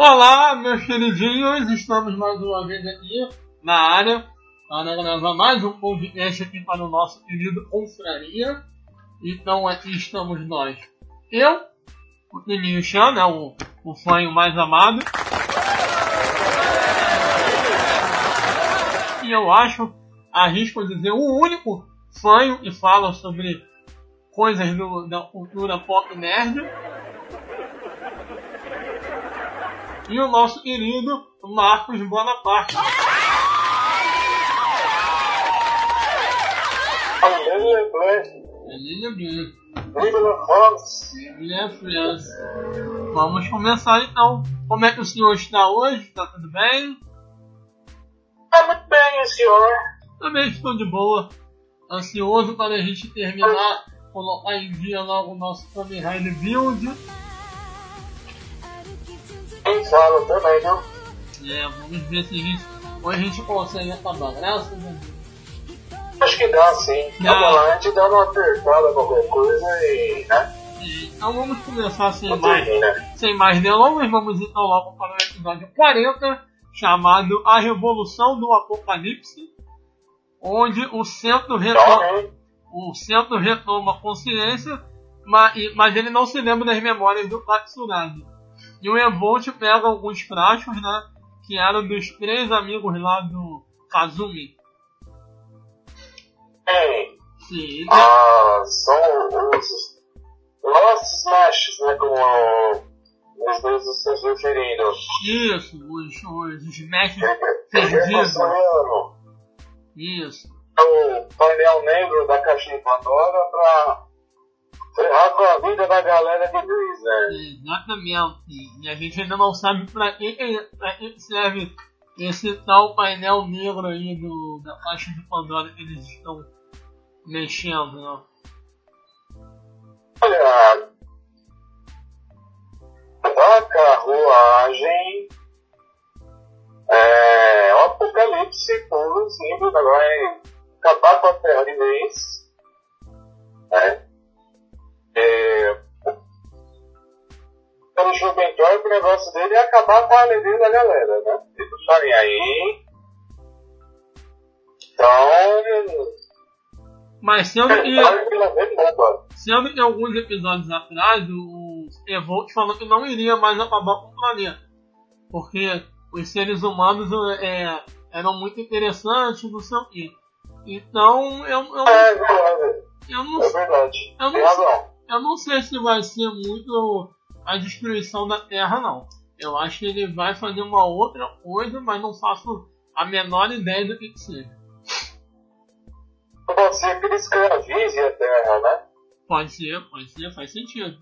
Olá, meus queridinhos, estamos mais uma vez aqui na área para gravar mais um podcast aqui para o nosso querido Confraria. Então aqui estamos nós, eu, o Teninho Chan, né, o fanho mais amado, e eu acho, arrisco dizer, o único fanho que fala sobre coisas da cultura pop nerd. E o nosso querido Marcos Bonaparte. Vive la France! Vive la France! Vamos começar então. Como é que o senhor está hoje? Está tudo bem? Está muito bem, e o senhor? Também estou de boa. Ansioso para a gente terminar, colocar em dia logo o nosso Kamen Rider Build. Quem fala também, não? Vamos ver se hoje a gente consegue acabar. Graças a Deus. Acho que dá, sim. Vamos lá, a gente dá uma apertada, qualquer coisa e, né? Então vamos começar sem mais delongas. Vamos então logo para o episódio 40, chamado A Revolução do Apocalipse, onde o centro retoma a consciência, mas ele não se lembra das memórias do Katsuragi. E o Evolt pega alguns frascos, né, que eram dos 3 amigos lá do Kazumi. Sim. São os Lost Smashes, né, como os dois estão se referindo. Isso, os Smashes perdidos. Isso. O painel negro da caixinha de Pandora pra ferrar com a vida da galera de Grease, né? Exatamente. E a gente ainda não sabe pra que serve esse tal painel negro aí da caixa de Pandora que eles estão mexendo, né? Olha, a carruagem é o apocalipse puro, simples, agora vai acabar com a Terra de vez, né? Pelo Juventude, o negócio dele é acabar com a alegria da galera, né? Eles não estarem aí. Então. Mas sendo que alguns episódios atrás, o Evolt falou que não iria mais acabar com o planeta. Porque os seres humanos eram muito interessantes, não sei o quê. Então, é verdade. Eu não sei se vai ser muito a destruição da Terra, não. Eu acho que ele vai fazer uma outra coisa, mas não faço a menor ideia do que seja. Pode ser que ele escravize a Terra, né? Pode ser, faz sentido.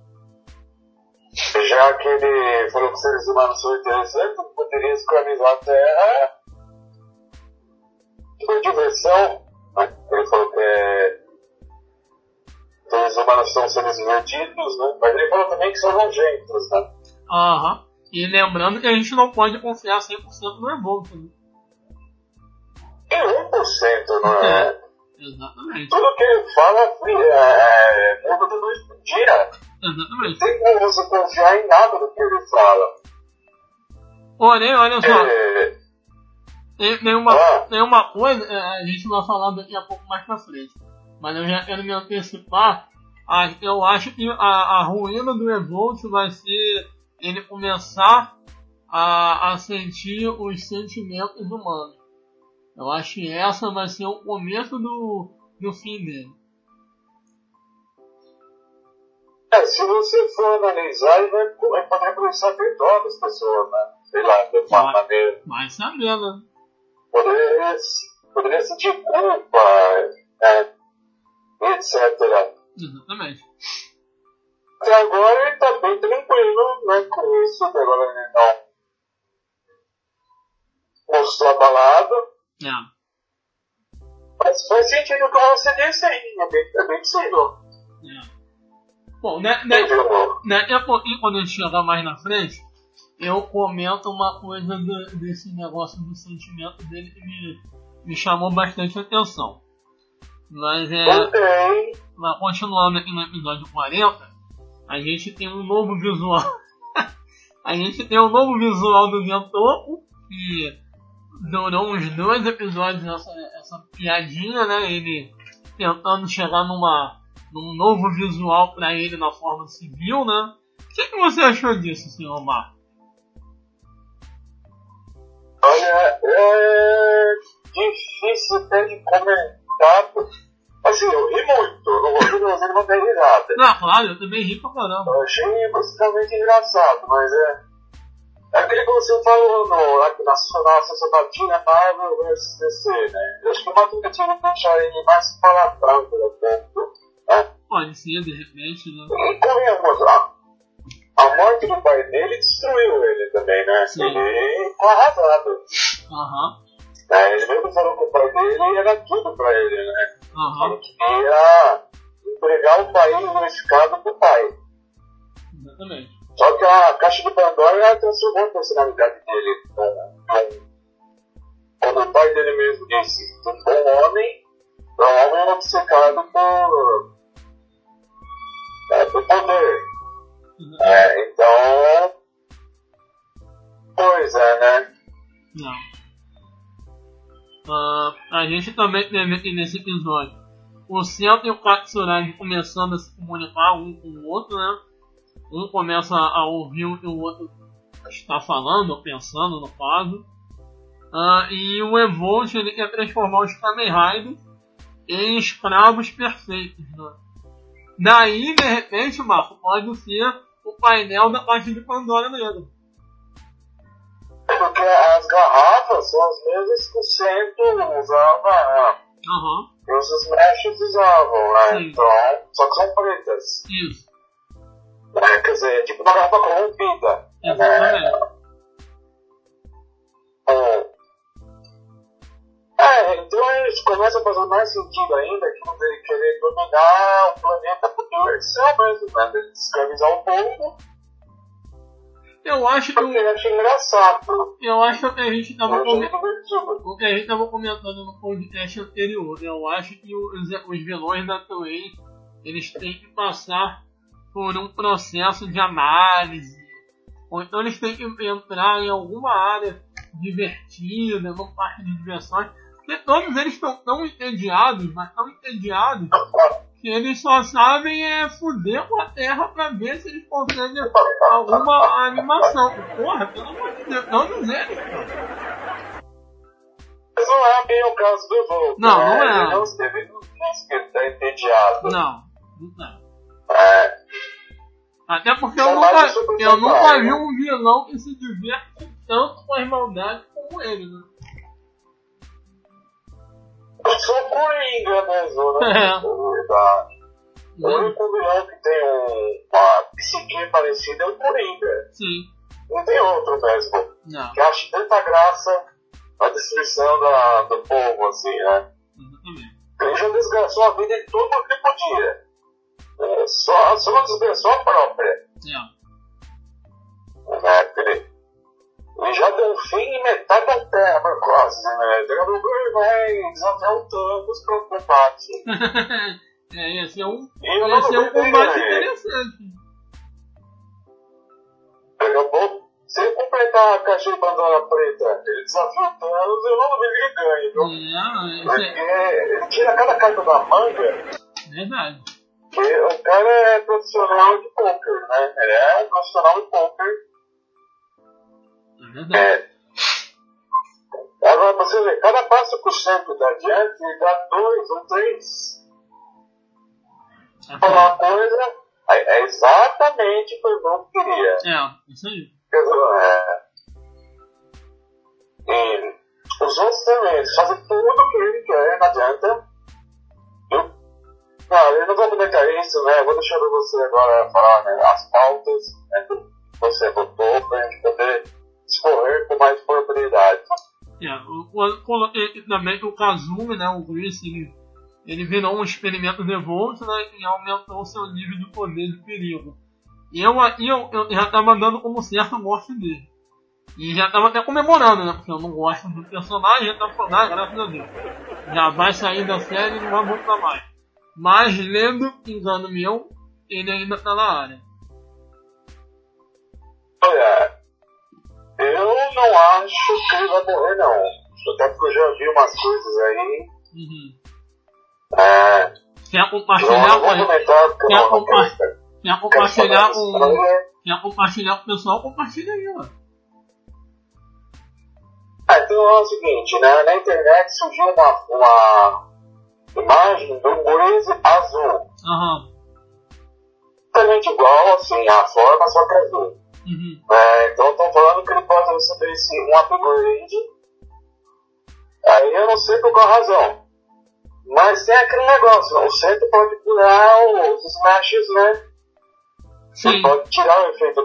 Já que ele falou que os seres humanos são interessantes, ele poderia escravizar a Terra por diversão. Né? Ele falou que os humanos são seres divertidos, né? Mas ele falou também que são nojentos, né? Aham. E lembrando que a gente não pode confiar 100% no Evolt, né? Em 1%, não é? Exatamente. Tudo que ele fala muda da noite pro dia. Exatamente. Não tem como você confiar em nada do que ele fala. Porém, olha só. Tem uma coisa, a gente vai falar daqui a pouco mais pra frente. Mas eu já quero me antecipar. Eu acho que a ruína do Evolt vai ser ele começar a sentir os sentimentos humanos. Eu acho que essa vai ser o começo do fim dele. Se você for analisar, ele vai poder começar a ter dó das pessoas, né? Sei lá, de uma maneira. Vai saber, né? Poderia sentir culpa, etc. Exatamente. Até agora ele tá bem tranquilo, né, com isso. Até agora ele não mostrou abalado. Mas faz sentido como você disse aí, é bem possível. Bom, daqui a pouquinho, quando a gente chegar mais na frente, eu comento uma coisa desse negócio do sentimento dele que me chamou bastante atenção. Mas continuando aqui no episódio 40, a gente tem um novo visual A gente tem um novo visual do Zentoku, que durou uns 2 episódios essa piadinha, né? Ele tentando chegar num novo visual pra ele na forma civil, né? O que você achou disso, senhor Marco? Olha, é difícil até de comentar. Assim, eu ri muito, eu não dei risada. Não, claro, eu também ri pra caramba. Eu achei basicamente engraçado, mas é aquele que você falou na sociedade Marvel vs DC, né? Eu acho que uma tentativa de deixar ele mais palavrão pelo tempo, né? Pode ser, de repente, né? E convenhamos, a morte do pai dele destruiu ele também, né? Sim. Ele ficou arrasado. Aham. Ele mesmo falou que o pai dele era tudo pra ele, né? Aham. Ele queria entregar o país unificado pro pai. Exatamente. Só que a caixa de Pandora transformou a personalidade dele. Quando o pai dele mesmo disse que um bom homem, é um homem obcecado por poder. Então, pois é, né? Não. A gente também teve aqui nesse episódio o Cento e o Katsuragi começando a se comunicar um com o outro, né? Um começa a ouvir o que o outro está falando, ou pensando no caso. E o Evolt, ele quer transformar os Kamen Riders em escravos perfeitos, né? Daí, de repente, Marco, pode ser o painel da caixa de Pandora mesmo. Porque as garrafas são as mesmas que o Centro usava, e os Smashers usavam, né? Sim. Então, só que são pretas. Isso. Quer dizer, tipo uma garrafa corrompida. Exatamente. Então eles começam a fazer mais sentido ainda que ele querer dominar o planeta por diversão mesmo, né? De escravizar o povo. Eu acho que eu achei engraçado. Eu acho que a gente estava o que a gente estava comentando no podcast anterior. Eu acho que os vilões da Toei, eles têm que passar por um processo de análise, ou então eles têm que entrar em alguma área divertida, numa parte de diversões, porque todos eles estão tão entediados, mas tão entediados, que eles só sabem fuder com a Terra pra ver se eles conseguem alguma animação. Porra, pelo amor de Deus, todos eles, cara. Mas não é bem o caso do Evolt. Não, não é. Ele não teve que ele tá entediado. Não é. Até porque eu nunca vi um vilão que se diverte tanto com a irmandade como ele, né? Eu sou o Coringa mesmo, né? O único vilão que tem uma psique parecida é o Coringa. Sim. Não tem outro mesmo. Não. Que acha tanta graça a destruição do povo, assim, né? Exatamente. Ele já desgraçou a vida de todo o que podia. Só não desgraçou a própria. Ele já deu fim em metade da Terra, quase, né? Ele vai desafiar o Thanos para o combate. Ia ser um combate interessante. Se ele completar a caixa de Pandora preta, ele desafia o Thanos, eu não duvido que ele ganhe, viu? Porque ele tira cada carta da manga. Verdade. Porque o cara é profissional de poker, né? Ele é um profissional de poker. Agora você vê, cada passo por cento da adiante dá 2 ou 3. Uma coisa é exatamente o que eu não queria. Isso aí. E os outros também, eles fazem tudo o que ele quer, não adianta. Eu não vou comentar isso, né? Eu vou deixar você agora falar, né, as pautas, né, que você votou pra gente poder escorrer com mais propriedade. Eu coloquei também que o Kazumi, né, o Grease, ele virou um experimento de Evolt, né, e aumentou o seu nível de poder de perigo. E eu já estava dando como certo a morte dele. E já estava até comemorando, né, porque eu não gosto do personagem, já estava falando, graças a Deus. Já vai sair da série e não vai voltar mais. Mas, lendo engano meu, ele ainda está na área. Olha, não acho que ele vai morrer, não. Até porque eu já vi umas coisas aí. Quer compartilhar com ele? Quer compartilhar com o pessoal? Compartilha aí, ó. Então é o seguinte, né? Na internet surgiu uma imagem de um gurize azul. Totalmente igual, assim, a forma, só que azul. Então estão falando que ele pode receber um upgrade. Aí eu não sei por qual razão. Mas tem aquele negócio, o centro pode curar os smashes, né? Sim. Pode tirar o efeito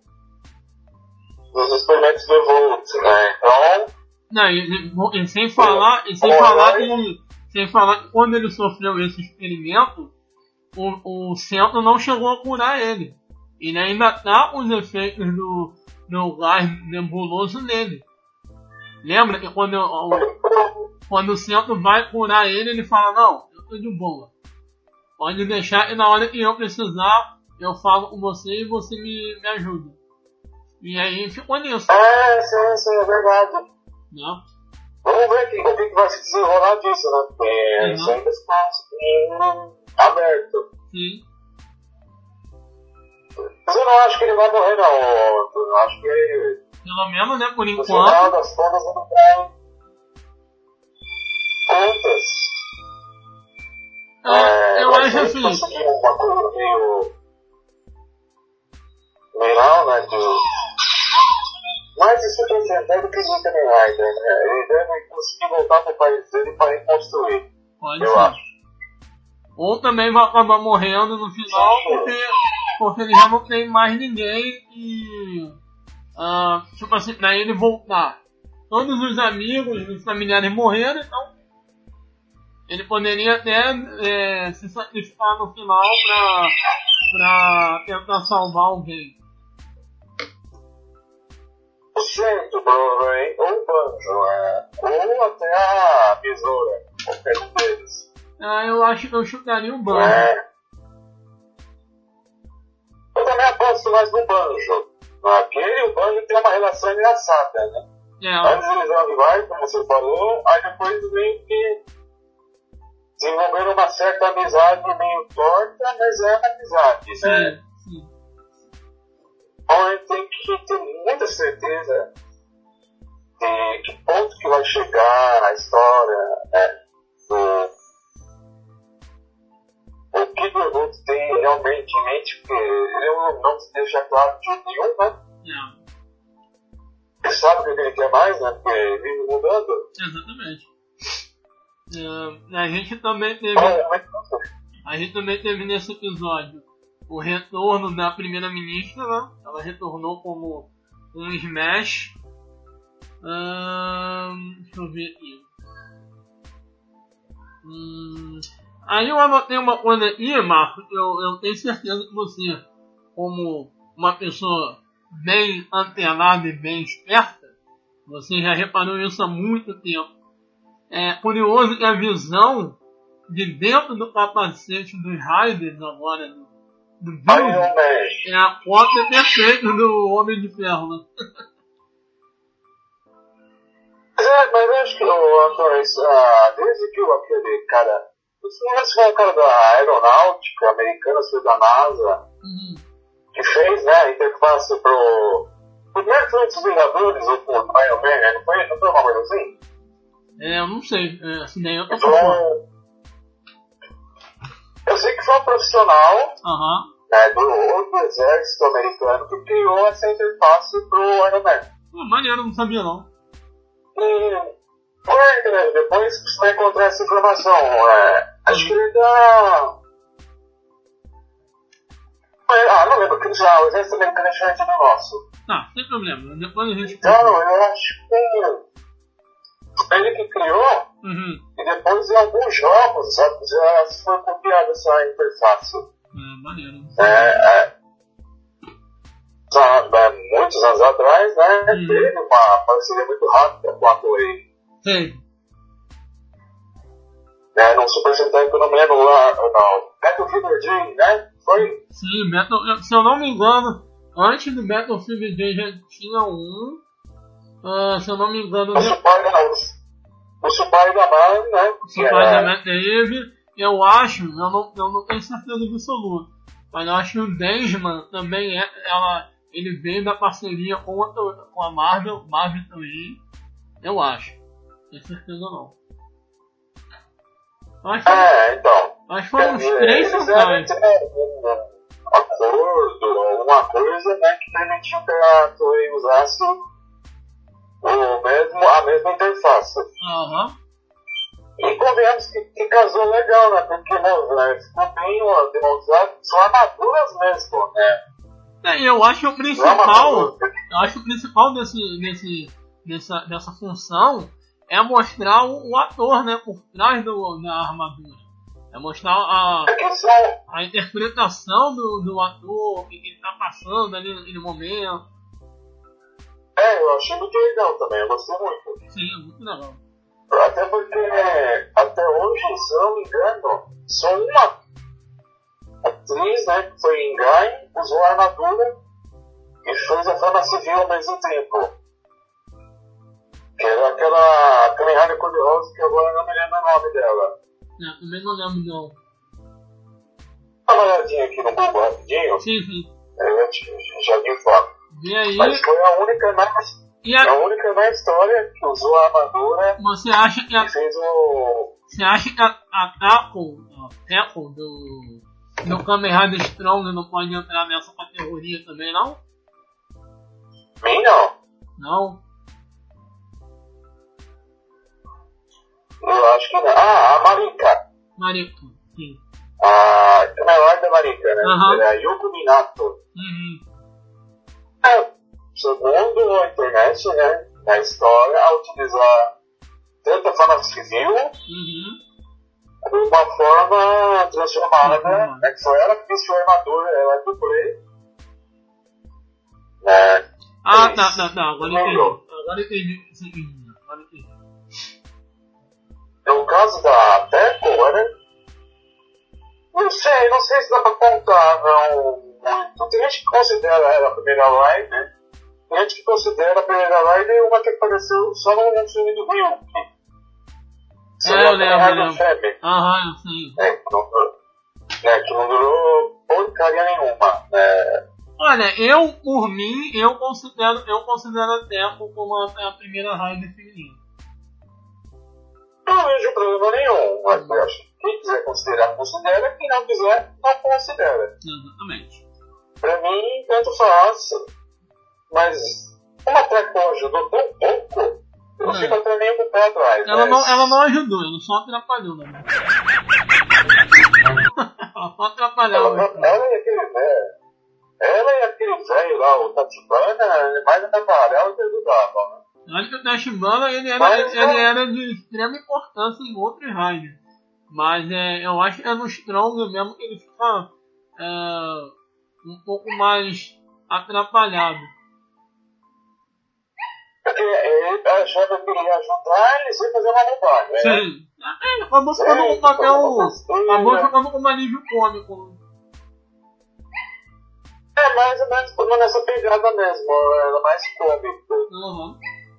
dos experimentos do Evolt, né? Então... Não, e sem falar que quando ele sofreu esse experimento, o centro não chegou a curar ele. Ele ainda tá com os efeitos do gás nebuloso nele. Lembra que quando o centro vai curar ele fala, não, eu tô de boa. Pode deixar e na hora que eu precisar, eu falo com você e você me ajuda. E aí ficou nisso. Sim, é verdade. Não. Vamos ver o que vai se desenrolar disso, né? Porque isso ainda está aberto. Sim. Mas eu não acho que ele vai morrer, não. Eu acho que... Pelo menos, né, por enquanto. No final das contas, ele vai... Contas. Eu acho assim... Uma coisa meio né, mas isso tem certeza que ele também vai, né? Ele deve conseguir voltar para o país dele para reconstruir. Pode ser. Acho. Ou também vai acabar morrendo no final, porque ele já não tem mais ninguém e... tipo assim, daí ele voltar. Todos os amigos, os familiares morreram, então... Ele poderia até se sacrificar no final pra tentar salvar alguém. O centro, provavelmente, ou o banjo, ou até a besoura, qualquer um deles. Eu acho que eu chutaria o banjo. Eu também aposto mais no banjo. Aquele e o banjo tem uma relação engraçada, né? Antes eles eram rivais, como você falou, aí depois meio que desenvolveram uma certa amizade meio torta, mas é uma amizade, né? Sim. Então a gente tem que ter muita certeza de que ponto que vai chegar a história, né? O que o Evolt tem realmente em mente, porque ele não se deixa claro de jeito nenhum, né? Ele sabe o que ele quer mais, né? Porque vive mudando. Exatamente. A gente também teve nesse episódio o retorno da primeira-ministra, né? Ela retornou como um Smash. Deixa eu ver aqui. Aí eu anotei uma coisa aqui, Marco. Eu tenho certeza que você, como uma pessoa bem antenada e bem esperta, você já reparou isso há muito tempo. É curioso que a visão de dentro do capacete dos Raiders agora do Build é a cópia perfeita do Homem de Ferro, né? Mas eu acho que Antônio, desde que aquele cara, esse foi o cara da aeronáutica americana, da NASA, que fez, né, a interface pro primeiro filme dos Vingadores, ou pro Iron Man, não foi uma coisa assim? Eu não sei, assim daí eu tô falando. Eu sei que foi um profissional do exército americano que criou essa interface pro Iron Man. Maneiro, não sabia não. E depois você vai encontrar essa informação. Acho que ele dá... não lembro, que já o exército americano é diferente do nosso. Sem problema, depois a gente... Então, eu acho que ele que criou, e depois em alguns jogos, sabe, já foi copiada essa interface. Maneiro. Muitos anos atrás, né, teve uma parceria muito rápida com a Toei. Sim. No Super Sentai, que eu não me lembro lá, não. Battlefield Dream, né? Foi? Sim, se eu não me engano, antes do Battlefield Dream já tinha um. Se eu não me engano... O Spider-Man, né? O Spider-Man teve, eu acho, eu não tenho certeza absoluta, mas eu acho que o Deadman também ele veio da parceria com a Marvel também, eu acho. Não tenho certeza não. Então. Acho que foram uns 3 fantasmas. Um acordo, alguma coisa, né, que permitiu que a Toei usasse a mesma interface. E convenhamos que casou legal, né? Porque ficou bem demonstrado, são armaduras mesmo, né? Eu acho que o principal dessa função é mostrar o ator, né, por trás da armadura. É mostrar a interpretação do ator, o que ele tá passando ali no momento. Eu achei muito legal também, eu gostei muito. Sim, é muito legal. Até porque, até hoje, se eu não me engano, só uma atriz, né, que foi em Gai, usou a armadura e fez a forma civil ao mesmo tempo. Que era aquela Kamen Rider cor-de-rosa, que agora não me lembro o nome dela. Também não lembro não. Dá uma olhadinha aqui no Google rapidinho. Sim. Já vi foto. E aí? Mas foi a única na história que usou a armadura. Você acha que fez o... Você acha que a Capcom do Kamen Rider Strong não pode entrar nessa categoria também, não? Mim não. Não? Eu acho que não. A Marika. Marika, sim. A Kamen da Marika, né? Uhum. É a Yoko Minato. Segundo a internet, né? Na história, a utilizar tanto a forma civil, como uma forma transformada, né? Que foi ela que vestiu a armadura, ela é do play. Né? Tá. Agora entendi. No caso da Teco, não sei se dá pra contar, não. Tem gente que considera ela a primeira Rai, né? Tem gente que considera a primeira Rai e uma que apareceu só no filme do Rio. Eu lembro. Eu sei. Que não durou porcaria nenhuma, né? Olha, por mim, eu considero a Teco como a primeira Rider feminina. Não vejo problema nenhum, mas eu acho que quem quiser considerar, considera, quem não quiser, não considera. Exatamente. Pra mim, tanto faz, mas uma Teco ajudou tão pouco, eu fico até meio com o pé atrás. Ela não ajudou, ela só atrapalhou, né? Ela só atrapalhava. Ela e aquele velho lá, o Tachibana, mais atrapalhava do que ajudava, né? Acho que o Tachibana ele era de extrema importância em outros Riders. Mas eu acho que é no Strong mesmo que ele fica um pouco mais atrapalhado. Porque ele achava que ele ia ajudar, ele ia fazer uma bobagem, né? Sim. Ele acabou ficando um papel. Acabou ficando com um alívio cômico. Mais ou menos nessa pegada mesmo, ela mais cômico.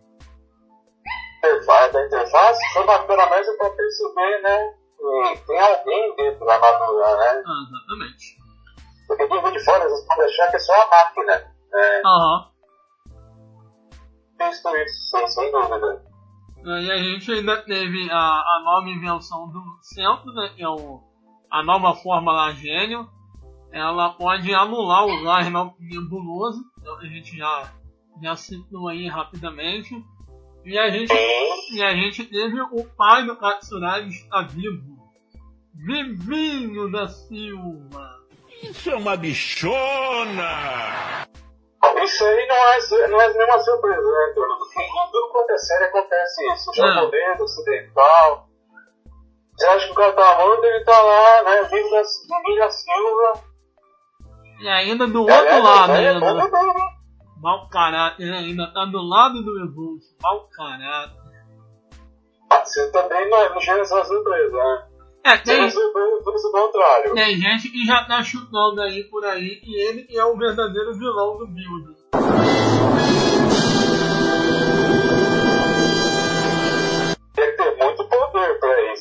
Da interface foi bacana mesmo pra perceber, né? Que tem alguém dentro da armadura, né? Exatamente. Porque quem vem de fora, às vezes pode achar que é só a máquina. Isso, sem dúvida. E a gente ainda teve a nova invenção do centro, né? Que é a nova forma lá, gênio. Ela pode anular o gás nebuloso. Então a gente já citou aí rapidamente. E a gente teve o pai do Katsuragi está vivo. Vivinho da Silva. Isso é uma bichona! Isso aí não é nenhuma surpresa, né, Turno? Tudo quanto é sério acontece isso. O japonês, ocidental. Você acha que o cara tá morto, ele tá lá, né? Vivo da Silva. E ainda do outro lado, mau caráter, ainda tá do lado do Evolve, mau caráter. Você também não chega essa surpresa, né? Tem surpresa do contrário. Tem gente que já tá chutando aí por aí que ele é o verdadeiro vilão do build.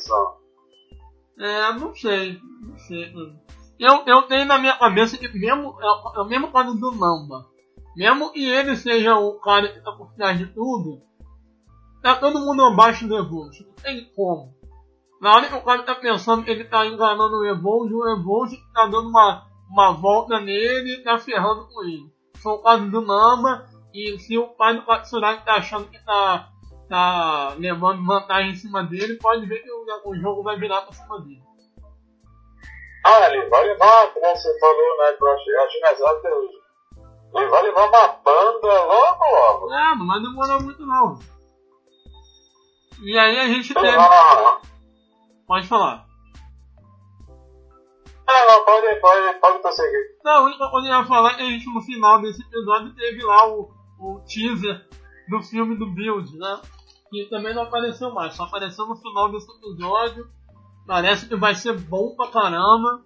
pensando? Não sei. Eu tenho na minha cabeça que mesmo, é o mesmo caso do Mamba. Mesmo que ele seja o cara que tá por trás de tudo, tá todo mundo abaixo do Evolt. Não tem como. Na hora que o cara tá pensando que ele tá enganando o Evolt tá dando uma volta nele e tá ferrando com ele. Foi o caso do Mamba, e se o pai do Katsuragi tá achando que tá levando vantagem em cima dele, pode ver que o jogo vai virar pra cima dele. Ele vai levar, como você falou, né, que eu achei mais alto até hoje. Ele vai levar uma banda logo. Não vai demorar muito não. E aí a gente teve... Pode falar. Não, pode prosseguir. Não, eu ia falar que a gente no final desse episódio teve lá o teaser do filme do Build, né? Que também não apareceu mais, só apareceu no final desse episódio. Parece que vai ser bom pra caramba.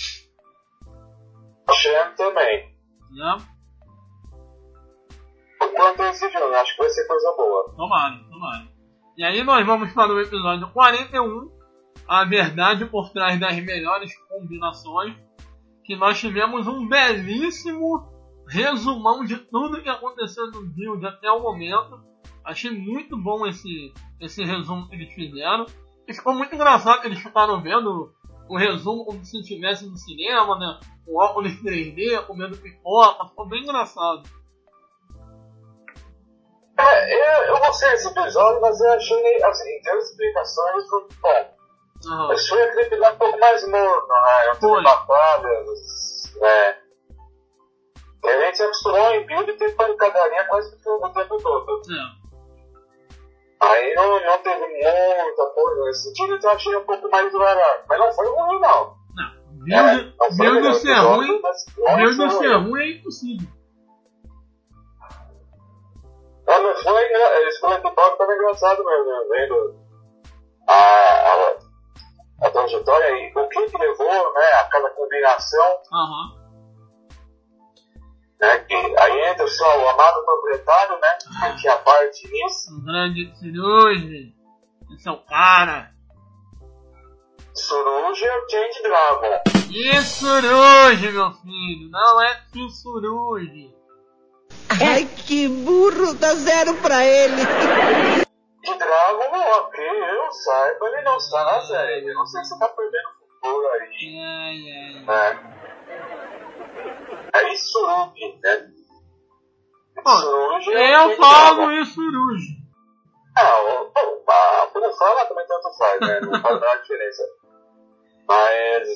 Achei também. Né? Quanto a esse filme, acho que vai ser coisa boa. Tomara. E aí nós vamos para o episódio 41, a verdade por trás das melhores combinações, que nós tivemos um belíssimo resumão de tudo que aconteceu no Build até o momento. Achei muito bom esse resumo que eles fizeram. E ficou muito engraçado que eles ficaram vendo o resumo como se estivesse no cinema, né? Com óculos 3D, comendo pipoca, ficou bem engraçado. Eu gostei desse episódio, mas eu achei, assim, em termos de explicações, foi bom. Mas foi aquele episódio um pouco mais morno, né? Entre batalhas, né? E a gente se acostumou em Build e teve pancadaria quase que o tempo todo. Aí não teve muita coisa nesse sentido, então eu achei um pouco mais devagar. Mas não foi ruim, não. Build ser ruim é impossível. Não foi, esse comentário tava engraçado mesmo, né? Vendo a trajetória e o que levou, né, a cada combinação. Né, que aí entra só o amado proprietário, né, que tinha parte nisso. Um grande Tsurugi, esse é o cara. Tsurugi é o Change Dragon. E Tsurugi, meu filho, não é Tsurugi. Ai, que burro, dá 0 pra ele. De Dragon, ok, eu saiba, ele não está na série. Eu não sei se você tá perdendo o futuro aí. É Tsurugi, né? Tsurugi eu falo Tsurugi. Quando fala também tanto faz, né? Não faz nada diferença. Mas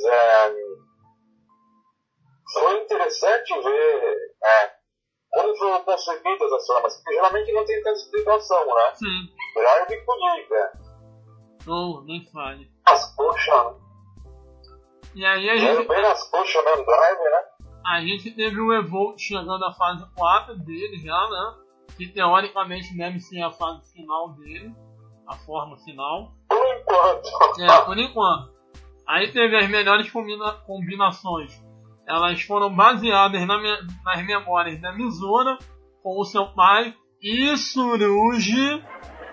foi interessante ver como foram concebidas as formas, porque geralmente não tem tanta explicação, né? Sim. Drive e Kuniga. Nem fale. As coxas. E aí a gente... bem nas coxas mesmo, Drive, né? A gente teve o Evolt chegando à fase 4 dele já, né? Que teoricamente deve ser a fase final dele. A forma final. Por enquanto. Por enquanto. Aí teve as melhores combinações. Elas foram baseadas nas memórias da Mizora com o seu pai e Tsurugi.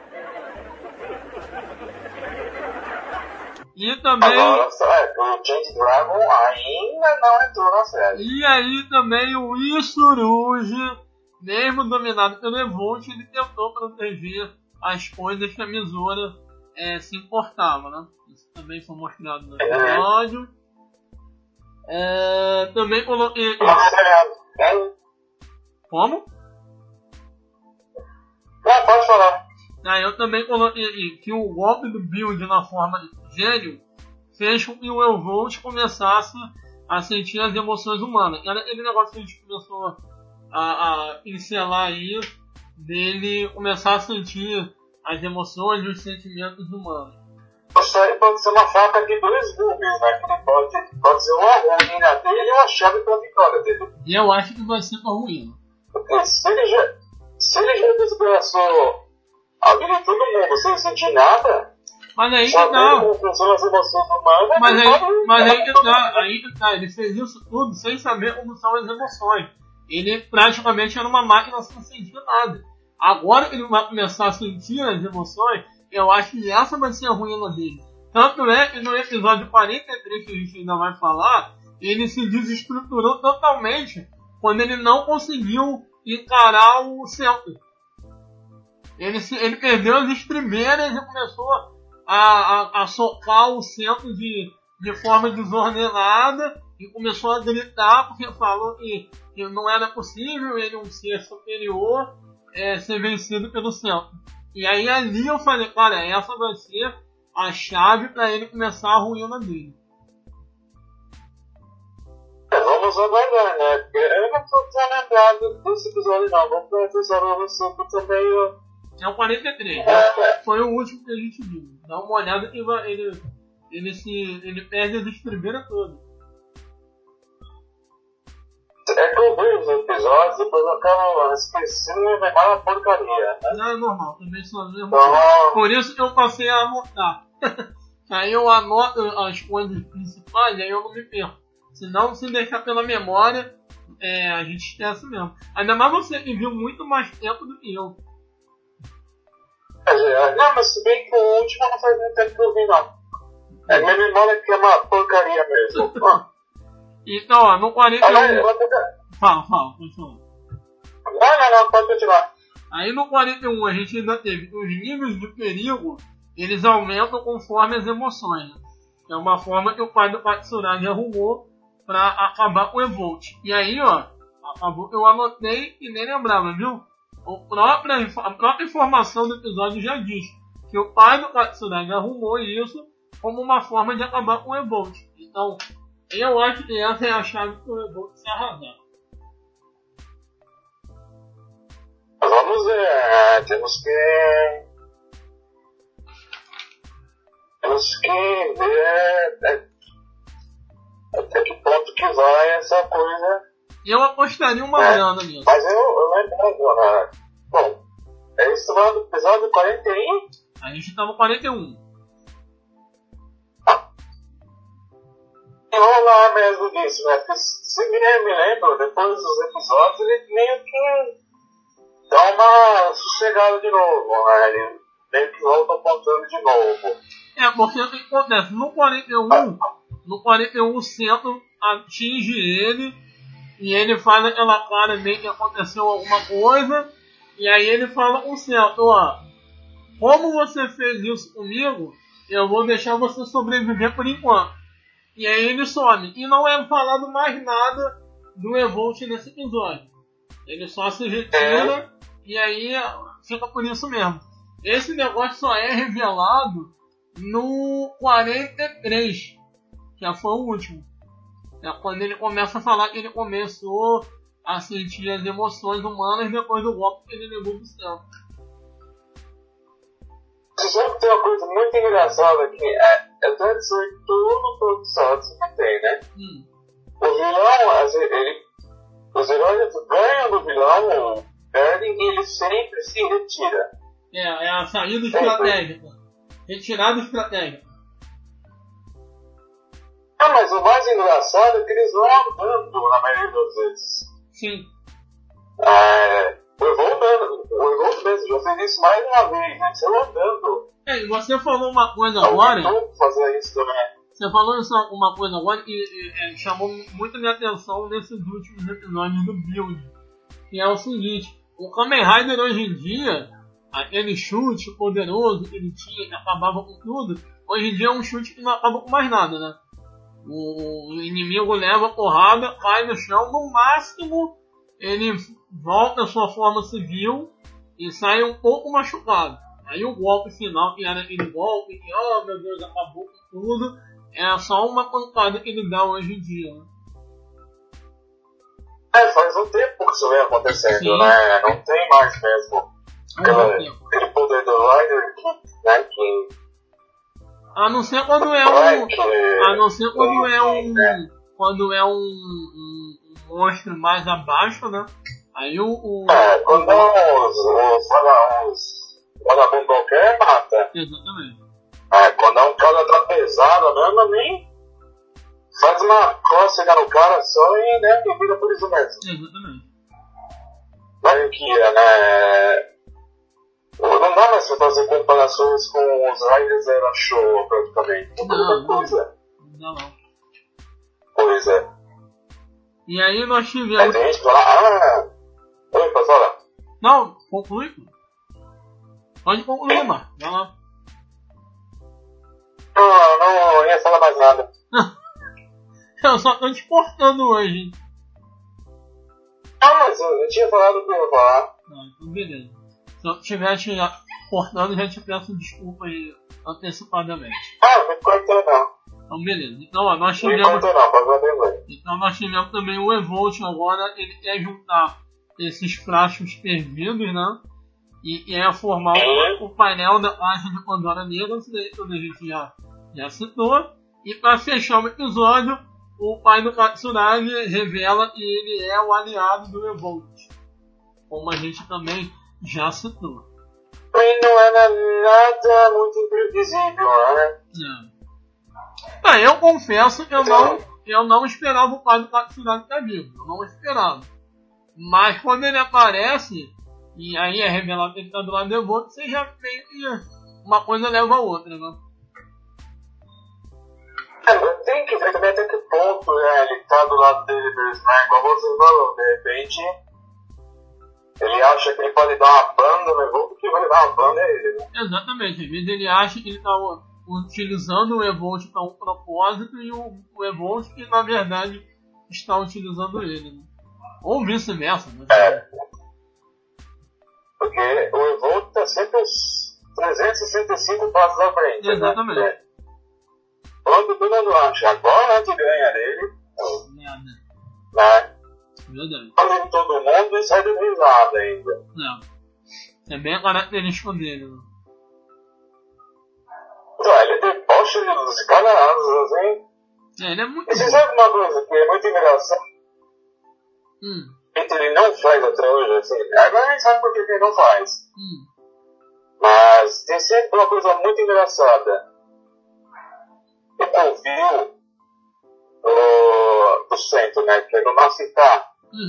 E também... Agora, o Change Dragon ainda não entrou na série. E aí também o Tsurugi, mesmo dominado pelo Evolt, ele tentou proteger as coisas que a Mizora se importava, né? Isso também foi mostrado no episódio. Também coloquei... Como? Pode falar. Eu também coloquei que o golpe do Build na forma de gênio fez com que o Evolt começasse a sentir as emoções humanas. Era aquele negócio que a gente começou a pincelar aí, dele começar a sentir as emoções e os sentimentos humanos. Isso aí pode ser uma faca de 2 gumes, né? Que pode ser uma ruína dele e uma chave pra vitória dele. E eu acho que vai ser pra ruína. Porque se ele já desgraçou a vida de todo mundo sem sentir nada, mas aí só que tá. como funcionam as emoções humanas, aí que tá. Ele fez isso tudo sem saber como são as emoções. Ele praticamente era uma máquina sem sentir nada. Agora que ele vai começar a sentir as emoções, eu acho que essa vai ser a ruína dele. Tanto é que no episódio 43, que a gente ainda vai falar, ele se desestruturou totalmente quando ele não conseguiu encarar o centro. Ele perdeu as estribeiras e começou a socar o centro de forma desordenada e começou a gritar porque falou que não era possível ele, um ser superior, ser vencido pelo centro. E aí ali eu falei, cara, essa vai ser a chave para ele começar a ruína dele. Vamos aguardar, né? Porque eu não tô lembrado desse episódio não. Vamos dar atenção no assunto também. É o 43, né? Foi o último que a gente viu. Dá uma olhada que ele perde as estribeiras todas. É que eu vejo os episódios, depois eu acabo esquecendo e vai uma porcaria, né? Não, é normal, também sou mesmo. Então, Por isso que eu passei a anotar. Aí eu anoto as coisas principais e aí eu não me perco. Senão, se deixar pela memória, a gente esquece mesmo. Ainda mais você que viu muito mais tempo do que eu. Não, mas se bem que o último não faz muito tempo que eu vi, não. Minha memória que é uma porcaria mesmo. Então, ó, no 41... Fala, continua. Não, pode continuar. Aí no 41 a gente ainda teve os níveis de perigo, eles aumentam conforme as emoções. É uma forma que o pai do Katsuragi arrumou pra acabar com o Evolt. E aí, ó, eu anotei e nem lembrava, viu? A própria informação do episódio já diz que o pai do Katsuragi arrumou isso como uma forma de acabar com o Evolt. Então, eu acho que essa é a chave para o Evolt se arrasar. Vamos ver, temos que ver até que ponto que vai essa coisa. Eu apostaria uma grana nisso. Mas eu lembro agora. Bom, isso vai no episódio 41? A gente tá no 41. Enrolar mesmo disso, né? Porque se me lembro, depois dos episódios, ele meio que dá uma sossegada de novo, né? Ele meio que volta ao controle de novo. Porque o que acontece? No 41 o centro atinge ele e ele faz aquela cara meio que aconteceu alguma coisa e aí ele fala com o centro, ó, como você fez isso comigo, eu vou deixar você sobreviver por enquanto. E aí ele some. E não é falado mais nada do Evolt nesse episódio. Ele só se retira e aí fica por isso mesmo. Esse negócio só é revelado no 43, que já foi o último. É quando ele começa a falar que ele começou a sentir as emoções humanas depois do golpe que ele levou do céu. Você sabe que tem uma coisa muito engraçada aqui? É tradição em todo Tokusatsu que tem, né? O vilão, os heróis ganham do vilão, perdem e ele sempre se retira. É a saída estratégica. Retirada estratégica. Mas o mais engraçado é que eles vão andando na maioria das vezes. Sim. Eu vou mesmo, já fiz isso mais uma vez, né? Você vai andando. E você falou uma coisa agora. Fazer isso também. Você falou uma coisa agora que chamou muito minha atenção nesses últimos episódios do Build. Que é o seguinte: o Kamen Rider hoje em dia, aquele chute poderoso que ele tinha, que acabava com tudo, hoje em dia é um chute que não acaba com mais nada, né? O inimigo leva a porrada, cai no chão, no máximo ele volta à sua forma civil e sai um pouco machucado. Aí o golpe final, que era aquele golpe que, oh meu Deus, acabou com tudo, é só uma pancada que ele dá hoje em dia, né? Faz um tempo que isso vem acontecendo, sim, né? Não tem mais mesmo aquele poder do Rider, né? A não ser quando é um monstro mais abaixo, né? Aí quando os vagabundo qualquer, mata. Exatamente. Quando é um cara tá pesado mesmo, nem faz uma cócega no cara só e, né, vira por isso mesmo. Exatamente. Mas que, né? Não dá mais pra fazer comparações com os Riders Era Show, praticamente. Não, coisa. Não. Pois é. E aí nós tivemos... Tem gente que fala, oi, pode falar? Não, conclui. Pode concluir, mano. Vai lá. Não ia falar mais nada. Eu só tô te cortando hoje. Mas eu tinha falado o que eu ia falar. Então beleza. Se eu estiver te cortando, já te peço desculpa aí antecipadamente. Não cortou não. Então beleza. Então ó, nós Não tivemos... cortou não, pode falar. Então nós tivemos também o Evolt agora, ele quer juntar esses frascos perdidos, né? E é formar o painel da Arte de Pandora Negra, isso daí toda a gente já citou. E para fechar o episódio, o pai do Katsuragi revela que ele é o aliado do Evolt, como a gente também já citou. E não era nada muito imprevisível, né? Eu confesso que eu não esperava o pai do Katsuragi estar vivo, eu não esperava. Mas quando ele aparece, e aí é revelado que ele está do lado do Evolt, você já meio que uma coisa leva a outra, né? Tem que ver também até que ponto ele tá do lado dele mesmo, né? Igual você falou, de repente ele acha que ele pode dar uma banda no Evolt, que vai dar uma banda é ele, né? Exatamente, às vezes ele acha que ele está utilizando o Evolt para um propósito e o Evolt que na verdade está utilizando ele, né? Ou vice-versa, né? Porque o Evolt está sempre uns 365 passos à frente. Exatamente. Né? Quando todo mundo acha, agora a gente ganha dele, né? Verdade. Fazendo todo mundo e sai dando risada ainda. É bem a característica dele, né? Então, ele debocha dos caras, assim. Ele é muito E você bom. sabe uma coisa que é muito engraçada? Ele não faz até hoje, assim. Agora a gente sabe por que ele não faz. Mas tem sempre uma coisa muito engraçada. O Covil do centro, né? Que é do Macitá.